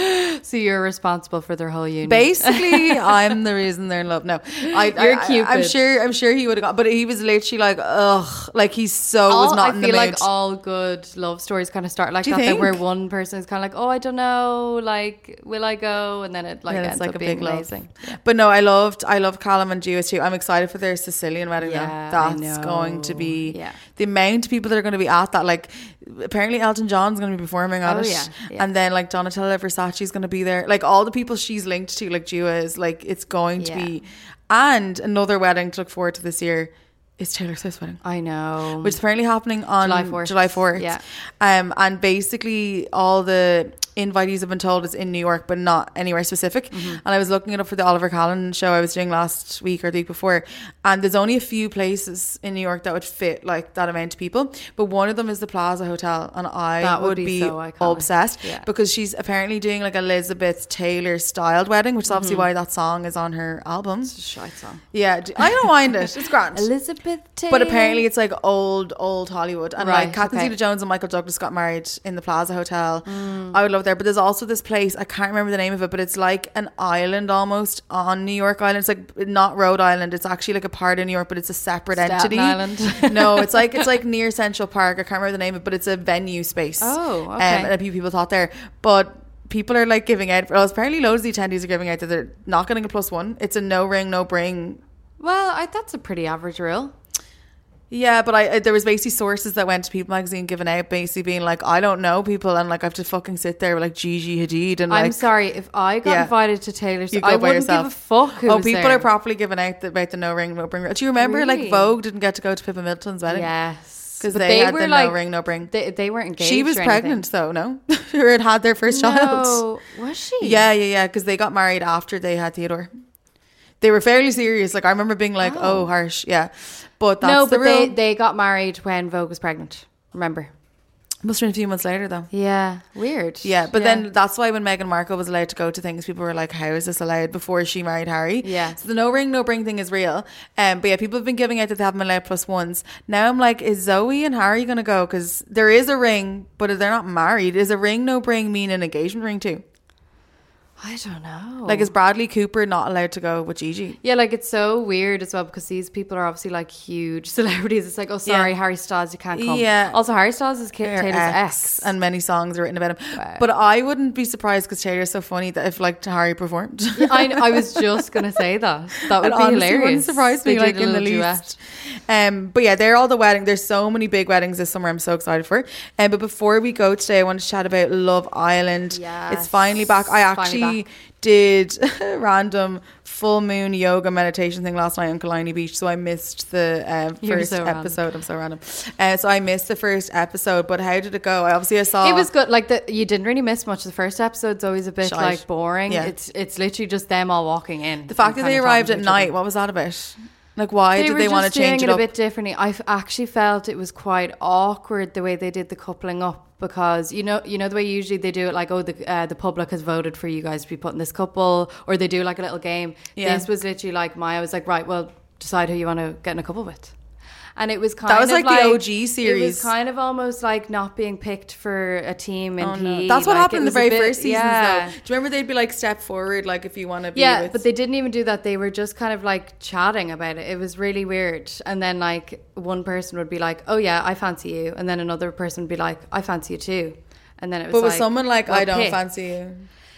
A: So you're responsible for their whole union.
C: Basically, I'm the reason they're in love. No, I,
A: You're
C: I, I,
A: Cupid.
C: I'm sure. I'm sure he would have got, but he was literally like, ugh, like he so
A: all,
C: was not
A: I
C: in
A: feel
C: the mood.
A: like all good love stories kind of start like
C: Do you
A: that, that, where
C: think?
A: one person is kind of like, oh, I don't know, like, will I go? And then it like
C: And
A: ends up being amazing.
C: love. But no, I loved, I love Callum and Gio too. I'm excited for their Sicilian wedding.
A: Yeah,
C: now.
A: I
C: That's
A: know.
C: going to be
A: Yeah.
C: the amount of people that are going to be at that. Like, apparently Elton John's going to be performing at
A: Oh,
C: it,
A: yeah, yeah.
C: and then like Donatella Versace's going to be there. Like all the people she's linked to, like Gio is. Like it's going to
A: Yeah.
C: be, and another wedding to look forward to this year. is Taylor Swift's wedding.
A: I know.
C: Which is apparently happening on
A: July fourth.
C: July fourth.
A: Yeah.
C: Um, and basically all the invitees have been told it's in New York, but not anywhere specific.
A: Mm-hmm.
C: And I was looking it up for the Oliver Callan show I was doing last week or the week before. And there's only a few places in New York that would fit like that amount of people. But one of them is the Plaza Hotel. And I
A: That would
C: would
A: be
C: be,
A: so iconic.
C: obsessed
A: Yeah.
C: because she's apparently doing like Elizabeth Taylor styled wedding, which is obviously why that song is on her album.
A: It's a shite song.
C: Yeah. d- I don't mind it. It's grand.
A: Elizabeth Taylor.
C: But apparently it's like old, old Hollywood. And
A: Right,
C: like Catherine
A: okay.
C: Zeta-Jones and Michael Douglas got married in the Plaza Hotel. I would love it there. But there's also this place, I can't remember the name of it, but it's like an island almost on New York Island. It's like not Rhode Island. It's actually like a part of New York, but it's a separate
A: Staten
C: entity.
A: Island.
C: No, it's like it's like near Central Park. I can't remember the name of it, but it's a venue space.
A: Oh,
C: Um,
A: okay.
C: and a few people thought there. But people are like giving out, well, apparently loads of the attendees are giving out that they're not getting a plus one. It's a no ring, no bring.
A: Well, I, that's a pretty average rule.
C: Yeah, but I, I there was basically sources that went to People Magazine giving out, basically being like, I don't know people, and like I have to fucking sit there with like Gigi Hadid and like.
A: I'm sorry if I got
C: Yeah.
A: invited to Taylor
C: You
A: Swift.
C: go
A: I
C: by
A: wouldn't
C: yourself.
A: give a fuck who
C: Oh,
A: was
C: people
A: there.
C: are properly giving out the, about the no ring, no bring. Do you remember
A: Really?
C: like Vogue didn't get to go to Pippa Middleton's wedding?
A: Yes,
C: because
A: But
C: they, had
A: were
C: the
A: like,
C: no ring, no bring.
A: They, they weren't engaged.
C: She was
A: or
C: pregnant though, no, or had had their first
A: anything.
C: child.
A: No, was she?
C: Yeah, yeah, yeah. Because they got married after they had Theodore. They were fairly serious. Like I remember being like, "Oh,
A: Oh.
C: harsh." Yeah, but that's
A: No,
C: the
A: but they
C: rule.
A: they got married when Vogue was pregnant. Remember?
C: Must have been a few months later though.
A: Yeah, weird.
C: Yeah, but then that's why when Meghan Markle was allowed to go to things, people were like, "How is this allowed?" Before she married Harry.
A: Yeah.
C: So the no ring, no bring thing is real. Um, but yeah, people have been giving out that they haven't been allowed plus ones. Now I'm like, is Zoe and Harry gonna go? Because there is a ring, but they're not married. Is a ring, no bring mean an engagement ring too?
A: I don't know.
C: Like, is Bradley Cooper not allowed to go with Gigi?
A: Yeah, like it's so weird as well because these people are obviously like huge celebrities. It's like, oh, sorry,
C: Yeah.
A: Harry Styles, you can't come.
C: Yeah.
A: Also, Harry Styles is Ki-
C: Her
A: Taylor's ex.
C: and many songs are written about him.
A: Wow.
C: But I wouldn't be surprised because Taylor's so funny that if like Harry performed,
A: I, I was just gonna say that. That would
C: it
A: be
C: honestly
A: hilarious.
C: wouldn't surprise me
A: They
C: like
A: did a
C: in the
A: little
C: least. Um, but yeah, they're all the wedding. There's so many big weddings this summer. I'm so excited for. Um, but before we go today, I want to chat about Love Island.
A: Yes.
C: It's finally back. I
A: Finally
C: actually
A: back.
C: did a random full moon yoga meditation thing last night on Killiney Beach, so I missed the uh,
A: You're
C: first
A: so random.
C: episode. I'm so random. Uh, so I missed the first episode. But how did it go? I obviously I saw
A: It was good. Like the, you didn't really miss much. The first episode's always a bit
C: Shite.
A: like boring.
C: Yeah.
A: It's it's literally just them all walking in.
C: the fact that they arrived at night. What was that about? Like, why did
A: were
C: they want to
A: just
C: change
A: doing
C: it
A: it
C: up?
A: a bit differently. I actually felt it was quite awkward the way they did the coupling up because you know you know the way usually they do it like, oh, the uh, the public has voted for you guys to be put in this couple, or they do like a little game.
C: Yeah.
A: This was literally like Maya was like, right, well, decide who you want to get in a couple with. And it was kind
C: That was
A: of
C: like the O G
A: It
C: series.
A: was kind of almost like not being picked for a team in
C: Oh,
A: P
C: no.
A: E.
C: That's what
A: Like,
C: happened
A: it
C: in the
A: was a
C: very
A: bit-
C: first seasons,
A: yeah.
C: though. Do you remember they'd be like, step forward, like if you want to be
A: Yeah,
C: with...
A: but they didn't even do that. They were just kind of like chatting about it. It was really weird. And then like one person would be like, "Oh yeah, I fancy you," and then another person would be like, "I fancy you too." And then it was.
C: But
A: like,
C: with someone like,
A: well,
C: I don't
A: pick.
C: fancy you.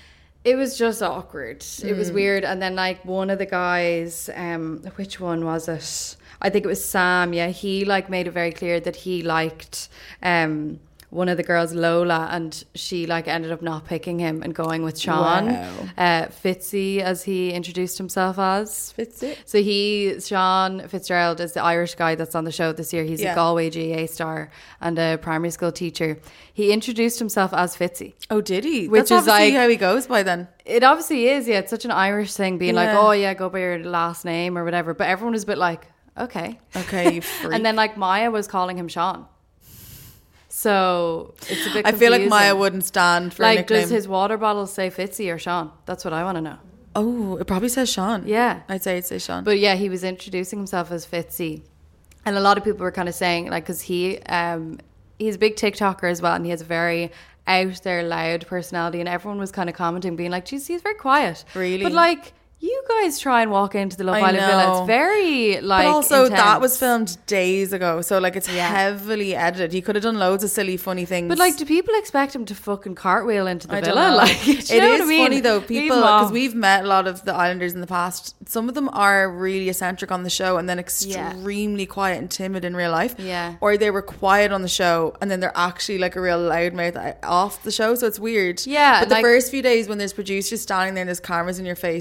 A: It was just awkward. It
C: Mm.
A: was weird. And then like one of the guys, um, which one was it? I think it was Sam. Yeah, he like made it very clear that he liked um one of the girls, Lola, and she like ended up not picking him and going with Sean,
C: Wow.
A: uh, Fitzy, as he introduced himself as.
C: Fits it.
A: So he, Sean Fitzgerald, is the Irish guy that's on the show this year. He's
C: Yeah.
A: a Galway G A A star and a primary school teacher. He introduced himself as Fitzy.
C: Oh, did he?
A: Which
C: That's
A: is
C: obviously
A: like-
C: how he goes by then.
A: It obviously is, yeah. It's such an Irish thing, being like,
C: Yeah.
A: oh yeah, go by your last name or whatever. But everyone was a bit like, okay.
C: Okay, you freak.
A: And then like Maya was calling him Sean. So it's a bit
C: I feel like
A: confusing.
C: Maya wouldn't stand for a
A: Like,
C: nickname.
A: does his water bottle say Fitzy or Sean? That's what I want to know.
C: Oh, it probably says Sean.
A: Yeah.
C: I'd say it'd say Sean.
A: But yeah, he was introducing himself as Fitzy. And a lot of people were kind of saying, like, because he, um, he's a big TikToker as well, and he has a very out there, loud personality, and everyone was kind of commenting, being like, geez, he's very quiet.
C: Really?
A: But like, you guys try and walk into the Love
C: I
A: Island
C: know.
A: Villa. It's very, like,
C: but also
A: intense.
C: that was filmed days ago, so like it's
A: Yeah.
C: heavily edited. He could have done loads of silly, funny things.
A: But like, do people expect him to fucking cartwheel into the
C: I don't
A: villa?
C: know.
A: Like, do you
C: it
A: know
C: is
A: what I mean?
C: funny though,
A: Leave
C: people,
A: him off.
C: because we've met a lot of the Islanders in the past. Some of them are really eccentric on the show and then extremely quiet and timid in real life.
A: Yeah.
C: Or they were quiet on the show and then they're actually like a real loudmouth off the show. So it's weird.
A: Yeah,
C: But the
A: like-
C: first few days when there's producers standing there and there's cameras in your face,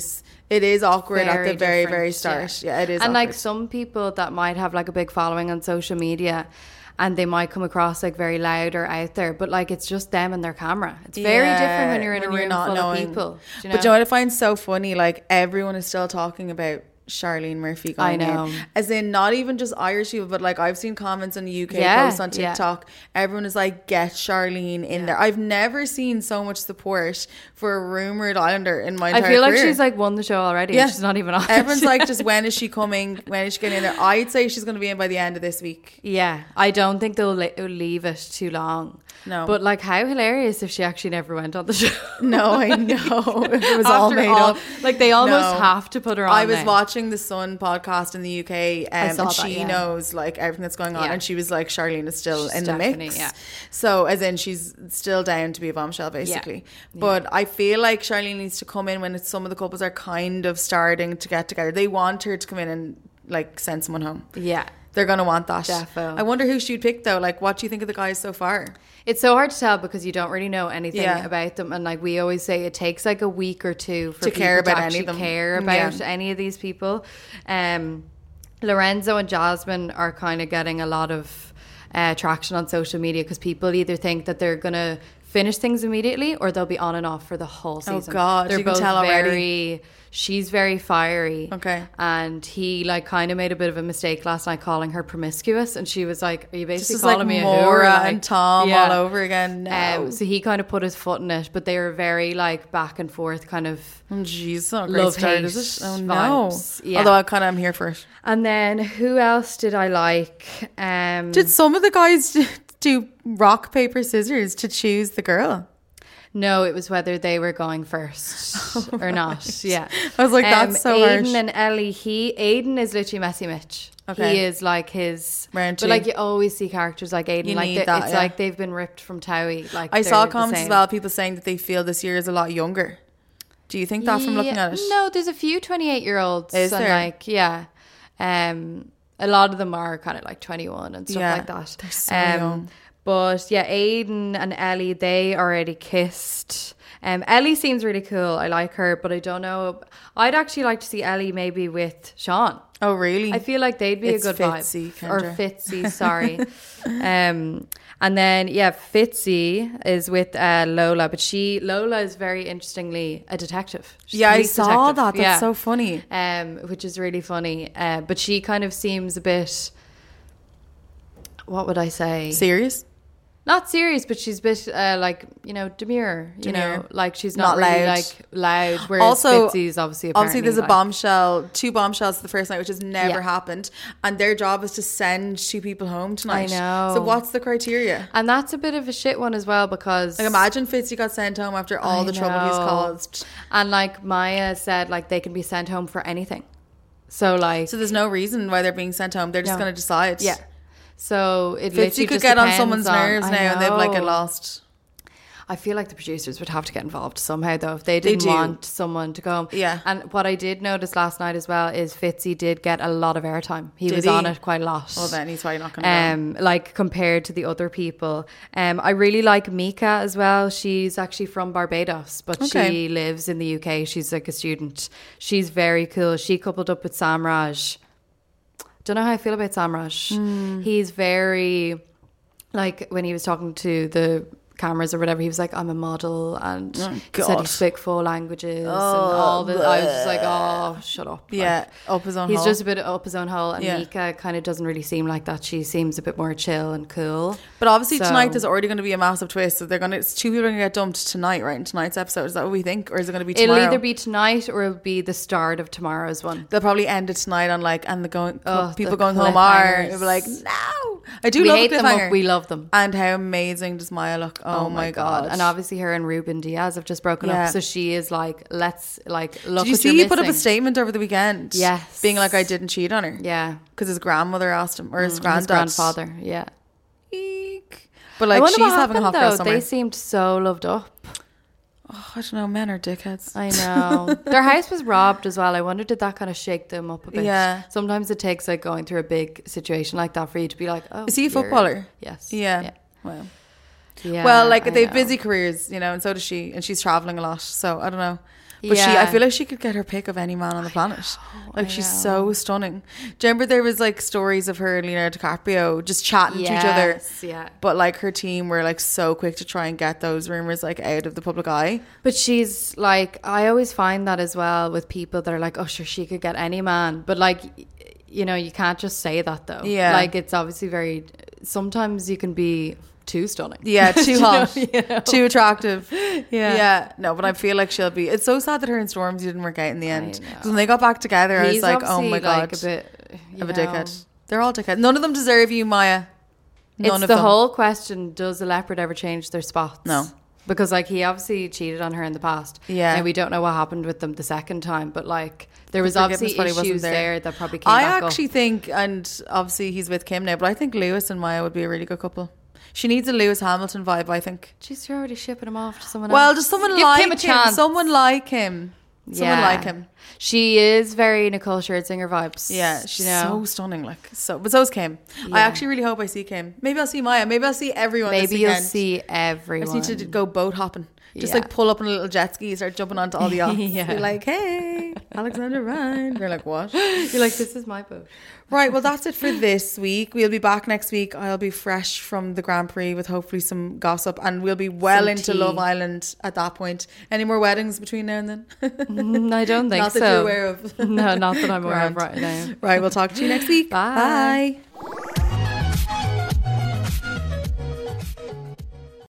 C: It is awkward
A: Very
C: at the very,
A: different,
C: very start. Yeah,
A: yeah.
C: it is
A: And like
C: awkward.
A: some people that might have like a big following on social media and they might come across like very loud or out there, but like it's just them and their camera. It's very
C: Yeah,
A: different when you're in
C: when
A: a
C: you're
A: room
C: not
A: full
C: knowing.
A: of people. Do you know?
C: But you know what I find so funny? Like everyone is still talking about Charlene Murphy going
A: I know.
C: in. As in not even just Irish people, but like I've seen comments on the U K
A: Yeah,
C: posts on
A: yeah.
C: TikTok. Everyone is like, get Charlene in
A: Yeah.
C: there. I've never seen so much support for a rumoured Islander in my
A: I
C: entire
A: feel like
C: career.
A: she's like won the show already.
C: Yeah.
A: Yeah. She's not even on.
C: Everyone's
A: it.
C: like, just when is she coming? When is she getting in there? I'd say she's going to be in by the end of this week.
A: Yeah, I don't think they'll le- leave it too long.
C: No.
A: But like, how hilarious if she actually never went on the show.
C: No, I know. It was all
A: After
C: made
A: all-
C: up.
A: Like they almost
C: No.
A: have to put her on.
C: I was
A: now.
C: watching the Sun podcast in the U K, um,
A: saw
C: and
A: that,
C: she
A: yeah.
C: knows like everything that's going on,
A: Yeah.
C: and she was like, Charlene is still
A: She's
C: in the
A: definitely,
C: mix.
A: yeah.
C: So, as in, she's still down to be a bombshell, basically. But I feel like Charlene needs to come in when it's, some of the couples are kind of starting to get together. They want her to come in and like send someone home.
A: Yeah.
C: They're gonna want that.
A: Defo.
C: I wonder who she'd pick though. Like, what do you think of the guys so far?
A: It's so hard to tell because you don't really know anything
C: Yeah.
A: about them, and like we always say, it takes like a week or two for
C: To
A: people
C: care about
A: to
C: any
A: actually
C: of them.
A: care about
C: Yeah.
A: any of these people. Um, Lorenzo and Jasmine are kind of getting a lot of uh, traction on social media because people either think that they're gonna finish things immediately or they'll be on and off for the whole season.
C: Oh, God,
A: they're
C: you can
A: both
C: tell already.
A: very. She's very fiery.
C: Okay.
A: And he like kind of made a bit of a mistake last night calling her promiscuous, and she was like, "Are you
C: This
A: basically
C: is
A: calling
C: like
A: me a
C: Maura
A: whore?" Like,
C: and Tom
A: yeah.
C: all over again. No.
A: Um, so he kind of put his foot in it, but they were very like back and forth kind of.
C: Oh, jeez, not a great
A: love,
C: start,
A: hate
C: is it? Oh
A: vibes.
C: no.
A: Yeah.
C: Although I kind of am here for it.
A: And then who else did I like? Um,
C: Did some of the guys do rock, paper, scissors to choose the girl?
A: no, it was whether they were going first or not. Yeah.
C: I was like, that's so
A: Aiden
C: harsh.
A: and Ellie, he, Aiden is literally Messy Mitch.
C: Okay.
A: He is like his,
C: Round two.
A: but like you always see characters like Aiden,
C: You
A: like
C: need
A: they-
C: that,
A: it's
C: yeah.
A: like they've been ripped from Towie. Like
C: I saw
A: they're the
C: comments as
A: same.
C: well, people saying that they feel this year is a lot younger. Do you think that from looking
A: Yeah,
C: at it?
A: No, there's a few twenty-eight year olds.
C: Is
A: and
C: there?
A: like, yeah. Um, a lot of them are kind of like twenty-one and stuff
C: Yeah,
A: like that.
C: they're so
A: um,
C: young.
A: But yeah, Aiden and Ellie, they already kissed. Um, Ellie seems really cool. I like her, but I don't know. I'd actually like to see Ellie maybe with Sean.
C: Oh, really?
A: I feel like they'd be
C: It's
A: a good
C: Fitzy,
A: vibe. Or
C: Kendra.
A: Fitzy, sorry. um, and then yeah, Fitzy is with uh, Lola, but she Lola is very interestingly a detective. She's a
C: yeah, I
A: police
C: saw
A: detective.
C: that. That's
A: Yeah.
C: so funny.
A: Um, which is really funny. Uh, but she kind of seems a bit. What would I say?
C: Serious?
A: Not serious, but she's a bit uh, like, you know, demure. You
C: Demure.
A: know, like she's not,
C: Not
A: really
C: loud.
A: like loud. Whereas
C: Also,
A: Fitzy's obviously
C: Obviously, there's a
A: like-
C: bombshell, two bombshells the first night, which has never
A: Yeah.
C: happened. And their job is to send two people home tonight.
A: know.
C: So what's the criteria?
A: And that's a bit of a shit one as well because
C: Like, imagine Fitzy got sent home after all
A: I
C: the trouble he's
A: know.
C: caused.
A: And like Maya said, like they can be sent home for anything. So like,
C: So there's no reason why they're being sent home. They're just
A: No.
C: going to decide.
A: yeah. So it
C: Fitzy
A: literally
C: could
A: just
C: get on
A: depends
C: someone's
A: on-
C: nerves
A: I
C: now and they've like get
A: know.
C: lost.
A: I feel like the producers would have to get involved somehow though if they
C: They
A: didn't
C: do.
A: want someone to go home.
C: Yeah.
A: And what I did notice last night as well is Fitzy did get a lot of airtime. He
C: Did
A: was
C: he?
A: on it quite a lot.
C: Well, then he's probably not going to
A: Um, like compared to the other people. Um, I really like Mika as well. She's actually from Barbados, but
C: Okay.
A: she lives in the U K. She's like a student. She's very cool. She coupled up with Samraj. Don't know how I feel about Samraj.
C: Hmm.
A: He's very like when he was talking to the cameras or whatever, he was like, I'm a model, and he said he
C: God.
A: spoke four languages and all the. I was just like, oh, shut up. Like,
C: Yeah, up his own
A: he's
C: hole.
A: just a bit up his own hole, and
C: Yeah.
A: Mika kind of doesn't really seem like that. She seems a bit more chill and cool.
C: But obviously
A: So-
C: tonight there's already going to be a massive twist. So they're going to, it's two people are going to get dumped tonight, right? In tonight's episode. Is that what we think? Or is it going to be tomorrow?
A: It'll either be tonight or it'll be the start of tomorrow's one.
C: They'll probably end it tonight on like, and the going,
A: Oh,
C: people
A: the
C: going home are,
A: cliffhangers.
C: it'll be like, no. I do
A: We
C: love
A: hate
C: a
A: them
C: cliffhanger.
A: up, we love them.
C: And how amazing does Maya look? Oh, my God.
A: And obviously her and Ruben Diaz have just broken
C: Yeah.
A: up, so she is like, let's like look.
C: Did you
A: what
C: see
A: you're
C: he put up a
A: missing.
C: statement over the weekend?
A: Yes.
C: Being like, I didn't cheat on her.
A: Yeah,
C: Because his grandmother asked him, or his
A: his
C: granddad.
A: grandfather. Yeah,
C: Eek. But
A: I
C: like,
A: wonder
C: she's
A: what
C: having a hot
A: happened,
C: girl
A: though.
C: summer.
A: They seemed so loved up.
C: Oh, I don't know, men are dickheads.
A: I know. Their house was robbed as well. I wonder, did that kind of shake them up a bit?
C: Yeah.
A: Sometimes it takes like going through a big situation like that for you to be like, oh,
C: Is he a
A: you're-
C: footballer?
A: Yes.
C: Yeah.
A: Yeah.
C: Well,
A: Yeah,
C: well, like
A: I
C: they have
A: know.
C: busy careers, you know, and so does she, and she's traveling a lot. So I don't know. But she, I
A: Yeah.
C: feel like she could get her pick of any man on the planet. Like
A: I
C: she's
A: know.
C: so stunning. Do you remember there was like stories of her and Leonardo DiCaprio just chatting to each other?
A: Yes, yeah.
C: But like her team were like so quick to try and get those rumors like out of the public eye.
A: But she's like, I always find that as well with people that are like, oh, sure, she could get any man. But like, y- you know, you can't just say that though.
C: Yeah.
A: Like, it's obviously very, sometimes you can be too stunning.
C: Yeah, too
A: You know,
C: hot,
A: you know?
C: too attractive.
A: Yeah.
C: Yeah, no, but I feel like she'll be. It's so sad that her and Stormzy didn't work out in the end.
A: know.
C: 'Cause when they got back together, I was
A: He's
C: like, oh
A: obviously,
C: my god,
A: like, a bit, you
C: of a
A: know,
C: dickhead. They're all dickheads. None of them deserve you, Maya. None
A: It's
C: of
A: the
C: them.
A: whole question, does a leopard ever change their spots?
C: No.
A: Because like he obviously cheated on her in the past.
C: Yeah.
A: And we don't know what happened with them the second time, but like there was
C: forgiveness
A: obviously
C: probably wasn't
A: issues
C: there.
A: there. that probably came
C: I
A: back
C: actually
A: up.
C: think, and obviously he's with Kim now, but I think Lewis and Maya would be a really good couple. She needs a Lewis Hamilton vibe, I think.
A: Jeez, you're already shipping him off to someone
C: Well,
A: else.
C: just someone
A: Give
C: like
A: Kim a
C: him.
A: chance.
C: Someone like him. Someone
A: Yeah.
C: like him.
A: She is very Nicole Scherzinger vibes.
C: Yeah, she's
A: you know?
C: so stunning. Like so, but so's Kim. I
A: Yeah.
C: actually really hope I see Kim. Maybe I'll see Maya. Maybe I'll see everyone. this
A: Maybe you'll
C: weekend.
A: see
C: I
A: everyone.
C: just need to go boat hopping. Just
A: Yeah.
C: like pull up on a little jet ski, start jumping onto all the yachts.
A: Yeah.
C: Be like, hey, Alexander Ryan. You're like, what?
A: You're like, this is my boat.
C: Right, well, that's it for this week. We'll be back next week. I'll be fresh from the Grand Prix with hopefully some gossip, and we'll be well
A: Some
C: into
A: tea.
C: Love Island at that point. Any more weddings between now and then?
A: Mm, I don't think
C: Not
A: so.
C: that you're aware of.
A: No, not that I'm aware of
C: Grand.
A: right now.
C: Right, we'll talk to you next week.
A: Bye.
C: Bye.